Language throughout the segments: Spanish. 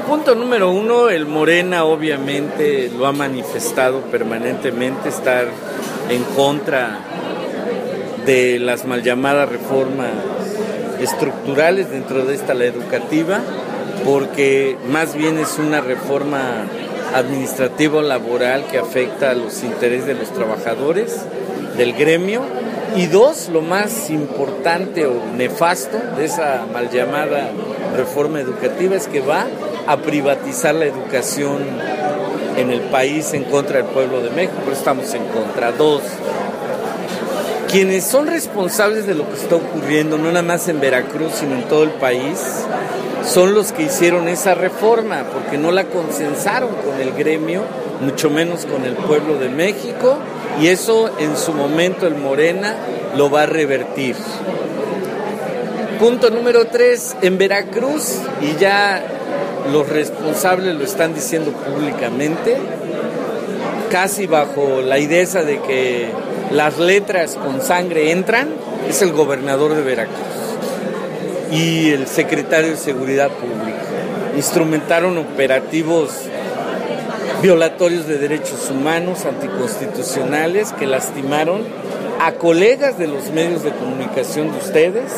Punto número uno, el Morena obviamente lo ha manifestado permanentemente, estar en contra de las mal llamadas reformas estructurales dentro de esta, la educativa, porque más bien es una reforma administrativa o laboral que afecta a los intereses de los trabajadores, del gremio. Y dos, lo más importante o nefasto de esa mal llamada reforma educativa es que va a privatizar la educación en el país en contra del pueblo de México, pero estamos en contra. Dos, quienes son responsables de lo que está ocurriendo, no nada más en Veracruz, sino en todo el país, son los que hicieron esa reforma, porque no la consensaron con el gremio, mucho menos con el pueblo de México, y eso en su momento el Morena lo va a revertir. Punto número 3, en Veracruz, y ya los responsables lo están diciendo públicamente, casi bajo la idea esa de que las letras con sangre entran, es el gobernador de Veracruz y el secretario de Seguridad Pública. Instrumentaron operativos violatorios de derechos humanos, anticonstitucionales, que lastimaron a colegas de los medios de comunicación de ustedes,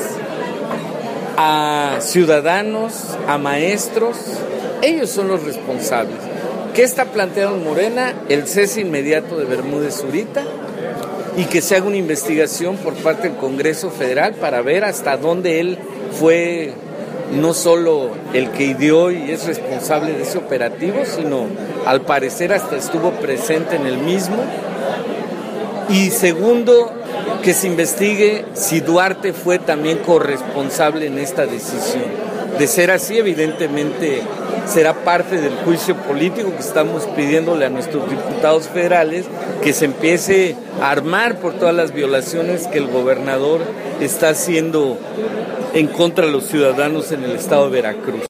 a ciudadanos, a maestros. Ellos son los responsables. ¿Qué está planteando Morena? El cese inmediato de Bermúdez Zurita y que se haga una investigación por parte del Congreso Federal para ver hasta dónde él fue no solo el que ideó y es responsable de ese operativo, sino al parecer hasta estuvo presente en el mismo. Y segundo, que se investigue si Duarte fue también corresponsable en esta decisión. De ser así, evidentemente será parte del juicio político que estamos pidiéndole a nuestros diputados federales, que se empiece a armar por todas las violaciones que el gobernador está haciendo en contra de los ciudadanos en el estado de Veracruz.